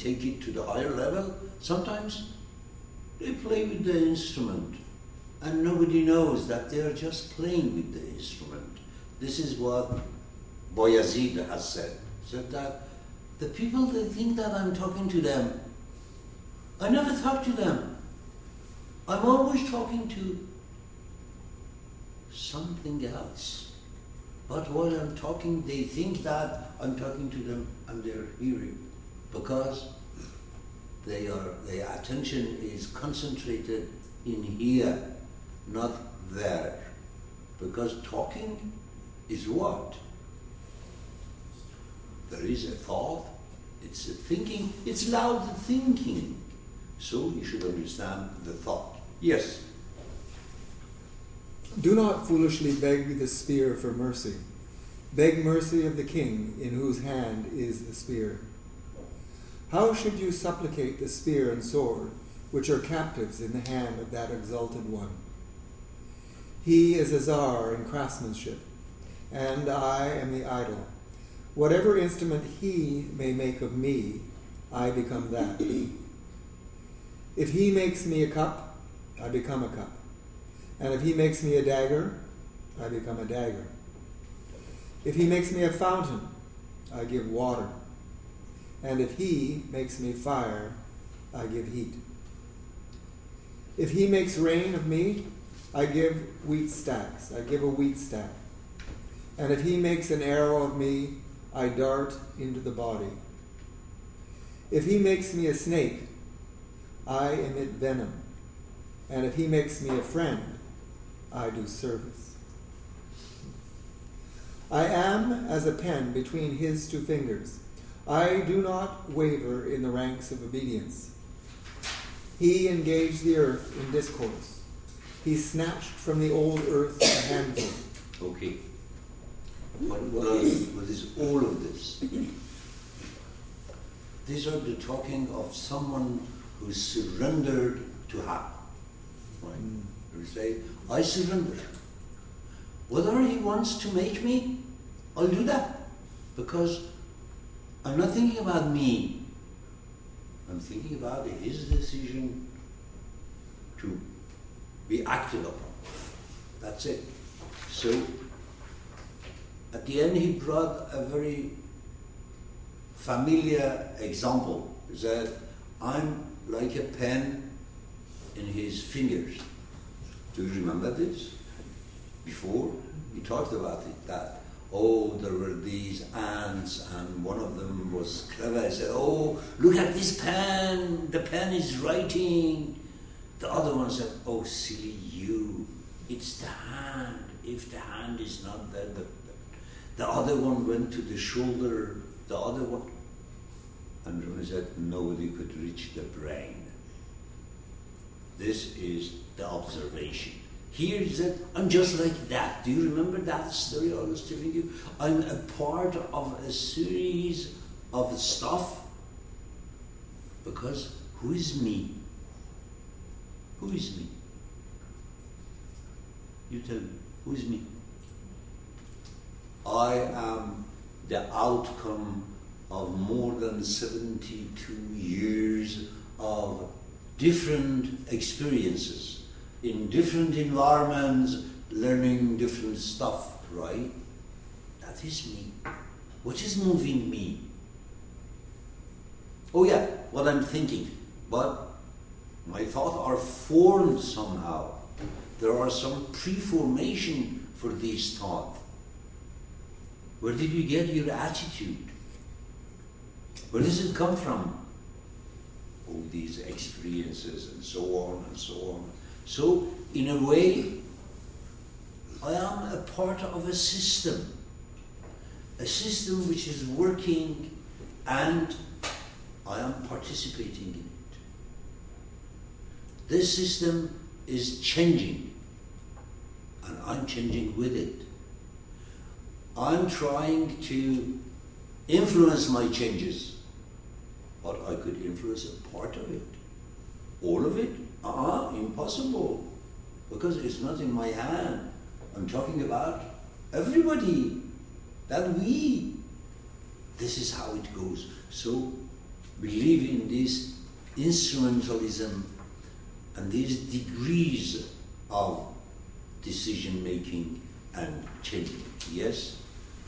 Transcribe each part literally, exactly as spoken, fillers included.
take it to the higher level, sometimes they play with the instrument and nobody knows that they are just playing with the instrument. This is what Bayazid has said. He said that the people, they think that I'm talking to them. I never talk to them. I'm always talking to something else. But while I'm talking, they think that I'm talking to them and they're hearing, because they are, their attention is concentrated in here, not there. Because talking is what? There is a thought, it's a thinking, it's loud thinking. So you should understand the thought. Yes? Do not foolishly beg the spear for mercy. Beg mercy of the king, in whose hand is the spear. How should you supplicate the spear and sword, which are captives in the hand of that exalted one? He is a czar in craftsmanship, and I am the idol. Whatever instrument he may make of me, I become that. If he makes me a cup, I become a cup. And if he makes me a dagger, I become a dagger. If he makes me a fountain, I give water. And if he makes me fire, I give heat. If he makes rain of me, I give wheat stacks. I give a wheat stack. And if he makes an arrow of me, I dart into the body. If he makes me a snake, I emit venom. And if he makes me a friend, I do service. I am as a pen between his two fingers. I do not waver in the ranks of obedience. He engaged the earth in discourse. He snatched from the old earth a handful. Okay. What, what, is, what is all of this? These are the talking of someone who surrendered to have. Right? Mm. You say, I surrender. Whatever he wants to make me, I'll do that. Because I'm not thinking about me. I'm thinking about his decision to be acted upon. That's it. So, at the end he brought a very familiar example. He said, I'm like a pen in his fingers. Do you remember this? Before, he talked about it, that, oh, there were these ants and one of them was clever. He said, oh, look at this pen, the pen is writing. The other one said, oh, silly you, it's the hand. If the hand is not there, the, the other one went to the shoulder, the other one, and he said, nobody could reach the brain. This is the observation. Here is that I'm just like that. Do you remember that story I was telling you? I'm a part of a series of stuff. Because who is me? Who is me? You tell me, who is me? I am the outcome of more than seventy-two years of different experiences in different environments, learning different stuff, right? That is me. What is moving me? Oh yeah, what I'm thinking. But my thoughts are formed somehow. There are some pre-formation for these thoughts. Where did you get your attitude? Where does it come from? All these experiences and so on and so on. So, in a way, I am a part of a system. A system which is working and I am participating in it. This system is changing and I'm changing with it. I'm trying to influence my changes, but I could influence a part of it. All of it? Ah, impossible, because it's not in my hand. I'm talking about everybody, that we. This is how it goes. So believe in this instrumentalism and these degrees of decision making and changing. Yes?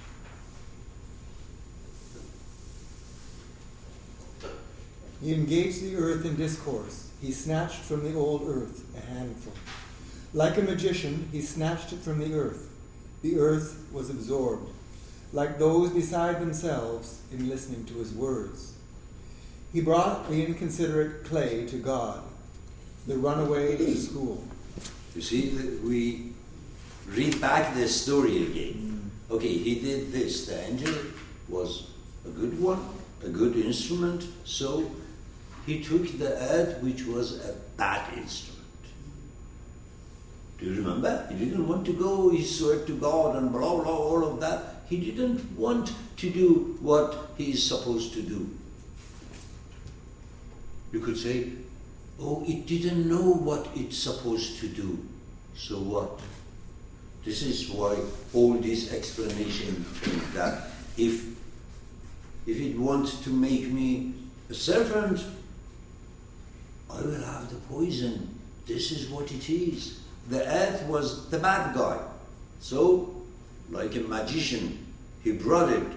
He engaged the earth in discourse. He snatched from the old earth a handful. Like a magician, he snatched it from the earth. The earth was absorbed, like those beside themselves in listening to his words. He brought the inconsiderate clay to God, the runaway to school. You see, that we read back this story again. Mm. Okay, he did this. The angel was a good one, a good instrument, so he took the earth, which was a bad instrument. Do you remember? He didn't want to go, he swore to God and blah, blah, all of that. He didn't want to do what he is supposed to do. You could say, oh, it didn't know what it's supposed to do. So what? This is why all this explanation thing that if, if it wants to make me a serpent, I will have the poison. This is what it is. The earth was the bad guy. So, like a magician, he brought it.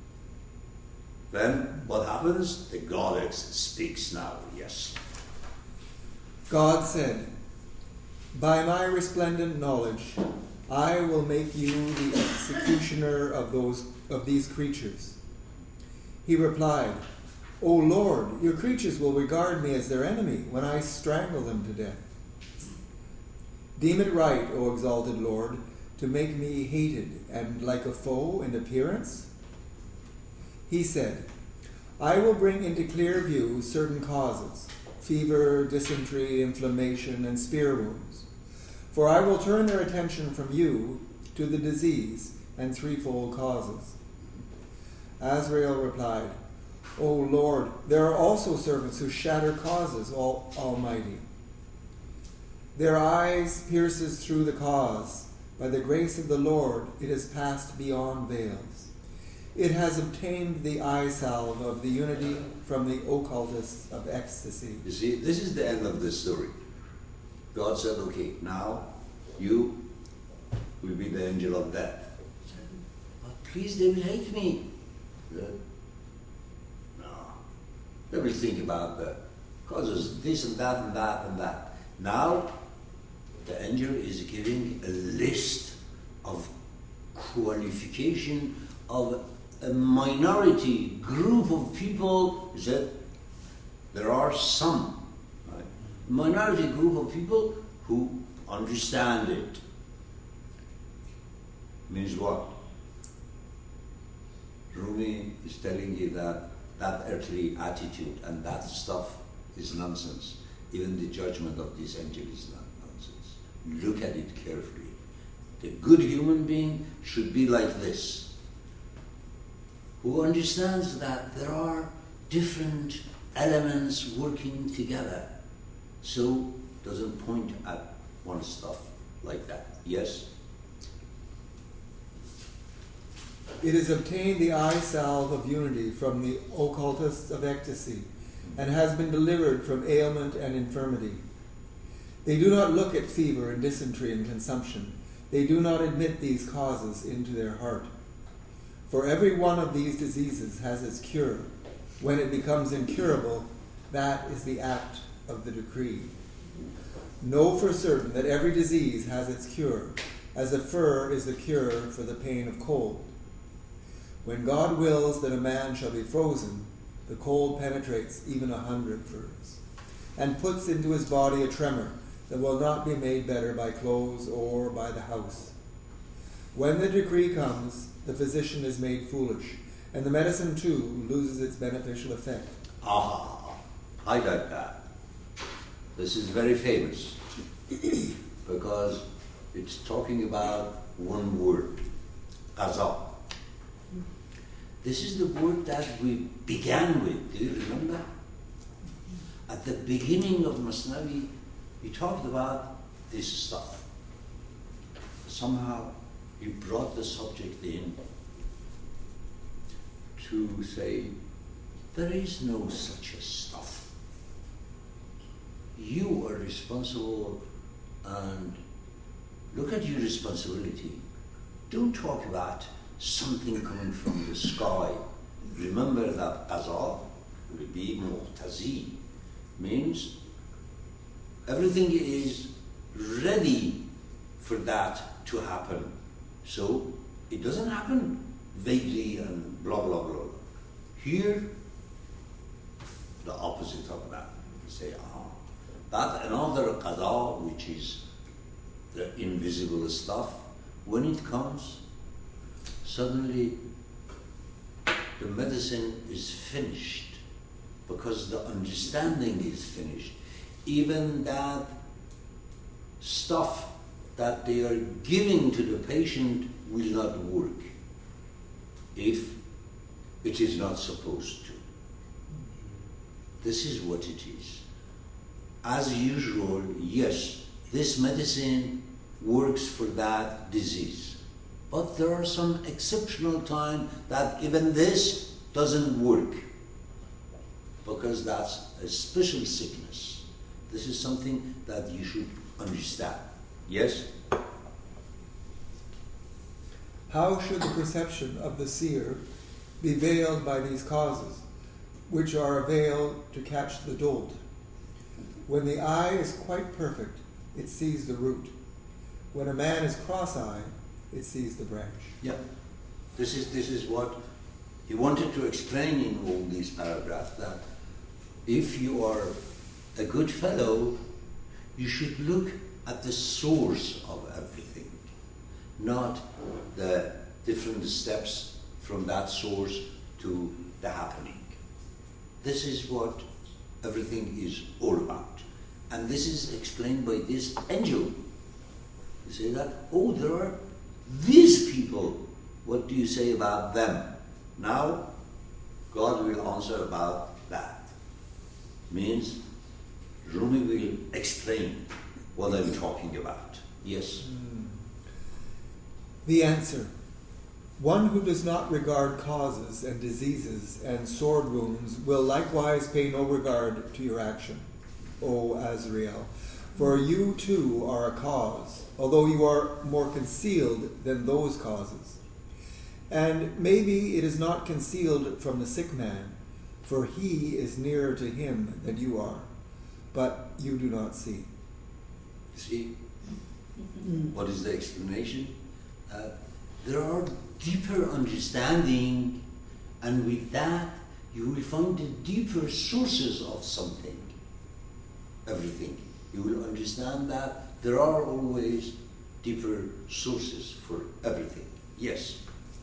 Then, what happens? The goddess speaks now, yes. God said, by my resplendent knowledge, I will make you the executioner of those of these creatures. He replied, O Lord, your creatures will regard me as their enemy when I strangle them to death. Deem it right, O exalted Lord, to make me hated and like a foe in appearance? He said, I will bring into clear view certain causes, fever, dysentery, inflammation, and spear wounds. For I will turn their attention from you to the disease and threefold causes. Azrael replied, O Lord, there are also servants who shatter causes, all Almighty. Their eyes pierces through the cause. By the grace of the Lord, it has passed beyond veils. It has obtained the eye salve of the unity from the occultists of ecstasy. You see, this is the end of the story. God said, okay, now you will be the angel of death. But please, they will hate me. Good. No. They will think about the causes, this and that and that and that. Now, the angel is giving a list of qualification of a minority group of people. He said, there are some, right? Minority group of people who understand it. Means what? Rumi is telling you that that earthly attitude and that stuff is nonsense. Even the judgment of this angel is not nonsense. Look at it carefully. The good human being should be like this, who understands that there are different elements working together, so doesn't point at one stuff like that. Yes? It has obtained the eye salve of unity from the occultists of ecstasy, and has been delivered from ailment and infirmity. They do not look at fever and dysentery and consumption. They do not admit these causes into their heart. For every one of these diseases has its cure. When it becomes incurable, that is the act of the decree. Know for certain that every disease has its cure, as a fur is the cure for the pain of cold. When God wills that a man shall be frozen, the cold penetrates even a hundred furs, and puts into his body a tremor that will not be made better by clothes or by the house. When the decree comes, the physician is made foolish, and the medicine too loses its beneficial effect. Ah, I like that. This is very famous because it's talking about one word, qaza. This is the word that we began with. Do you remember? At the beginning of Masnavi, he talked about this stuff. Somehow he brought the subject in to say There is no such a stuff. You are responsible, and look at your responsibility. Don't talk about something coming from the sky. Remember that qaza will be muqtazi, means everything is ready for that to happen. So it doesn't happen vaguely and blah blah blah. Here, the opposite of that. You say, ah, that another qada, which is the invisible stuff, when it comes, suddenly the medicine is finished because the understanding is finished. Even that stuff that they are giving to the patient will not work if it is not supposed to. This is what it is. As usual, yes, this medicine works for that disease. But there are some exceptional times that even this doesn't work, because that's a special sickness. This is something that you should understand. Yes? How should the perception of the seer be veiled by these causes, which are a veil to catch the dolt? When the eye is quite perfect, it sees the root. When a man is cross-eyed, it sees the branch. Yeah. This is this is what he wanted to explain in all these paragraphs, that if you are a good fellow, you should look at the source of everything, not the different steps from that source to the happening. This is what everything is all about. And this is explained by this angel. You say that, oh, there are these people. What do you say about them? Now, God will answer about that. Means, Rumi will explain what I'm talking about. Yes? Mm. The answer. One who does not regard causes and diseases and sword wounds will likewise pay no regard to your action, O Azrael. For you too are a cause, although you are more concealed than those causes. And maybe it is not concealed from the sick man, for he is nearer to him than you are, but you do not see. See? What is the explanation? Uh, there are deeper understanding, and with that you will find the deeper sources of something, everything. You will understand that there are always deeper sources for everything. Yes?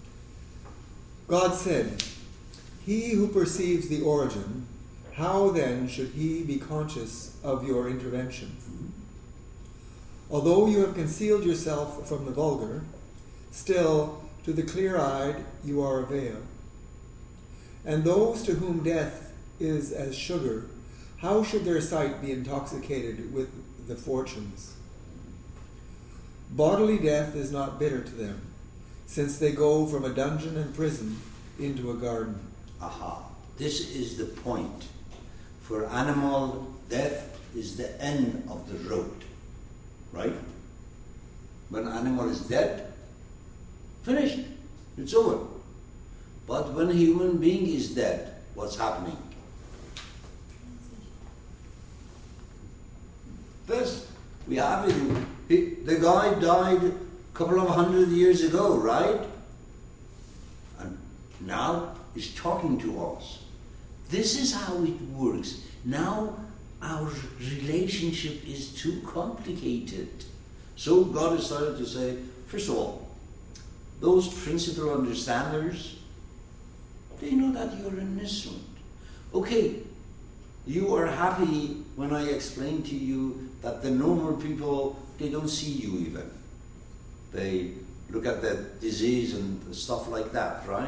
God said, he who perceives the origin, how then should he be conscious of your intervention? Mm-hmm. Although you have concealed yourself from the vulgar, still to the clear-eyed you are a veil. And those to whom death is as sugar, how should their sight be intoxicated with the fortunes? Bodily death is not bitter to them, since they go from a dungeon and prison into a garden. Aha. This is the point. For animal, death is the end of the road. Right? When animal is dead, finished. It's over. But when a human being is dead, what's happening? This, we have it. He, the guy died a couple of hundred years ago, right? And now he's talking to us. This is how it works. Now our relationship is too complicated. So God has started to say, first of all, those principal understanders, they know that you're an instrument. Okay, you are happy when I explain to you that the normal people, they don't see you even. They look at the disease and stuff like that, right?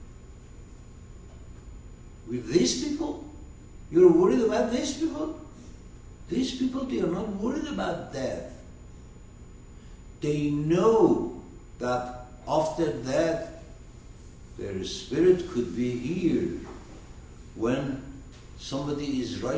With these people, you're worried about these people? These people, they are not worried about death. They know that after death, their spirit could be here when somebody is right